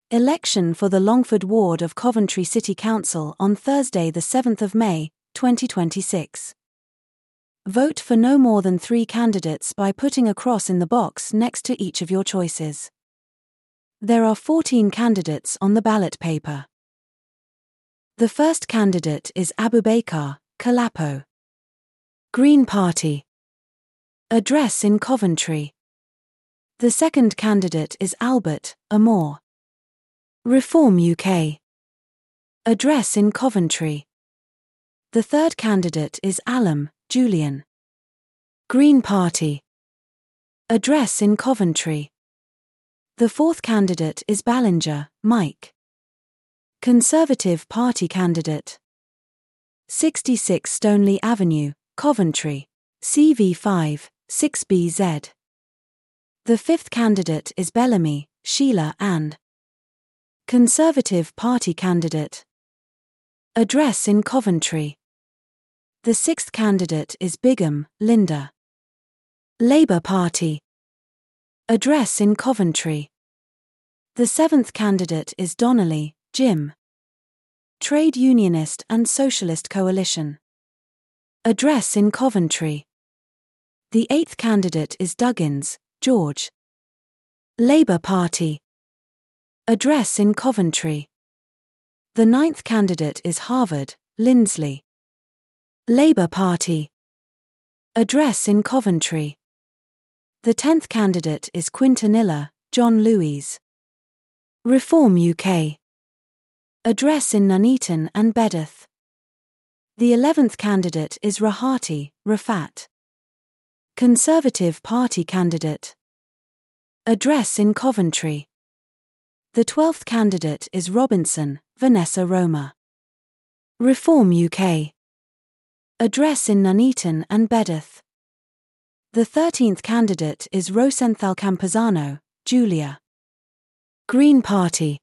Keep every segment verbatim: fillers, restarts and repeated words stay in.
Election for the Longford Ward of Coventry City Council on Thursday the seventh of May, twenty twenty-six. Vote for no more than three candidates by putting a cross in the box next to each of your choices. There are fourteen candidates on the ballot paper. The first candidate is Abubakar Kalapo, Green Party. Address in Coventry. The second candidate is Albert Amor, Reform U K. Address in Coventry. The third candidate is Alam Julian, Green Party. Address in Coventry. The fourth candidate is Ballinger Mike, Conservative Party candidate. sixty-six Stoneleigh Avenue, Coventry, C V five, six B Z. The fifth candidate is Bellamy Sheila and Conservative Party candidate. Address in Coventry. The sixth candidate is Bigham Linda, Labour Party. Address in Coventry. The seventh candidate is Donnelly Jim, Trade Unionist and Socialist Coalition. Address in Coventry. The eighth candidate is Duggins George, Labour Party. Address in Coventry. The ninth candidate is Harvard Lindsley, Labour Party. Address in Coventry. The tenth candidate is Quintanilla John Louise, Reform U K. Address in Nuneaton and Bedworth. The eleventh candidate is Rahati Rafat, Conservative Party candidate. Address in Coventry. The twelfth candidate is Robinson Vanessa Roma, Reform U K. Address in Nuneaton and Bedworth. The thirteenth candidate is Rosenthal Campuzano Julia, Green Party.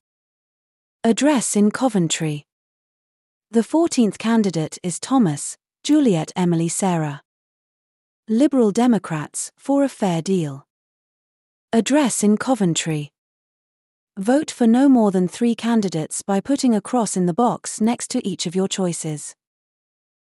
Address in Coventry. The fourteenth candidate is Thomas Juliet Emily Sarah, Liberal Democrats for a Fair Deal. Address in Coventry. Vote for no more than three candidates by putting a cross in the box next to each of your choices.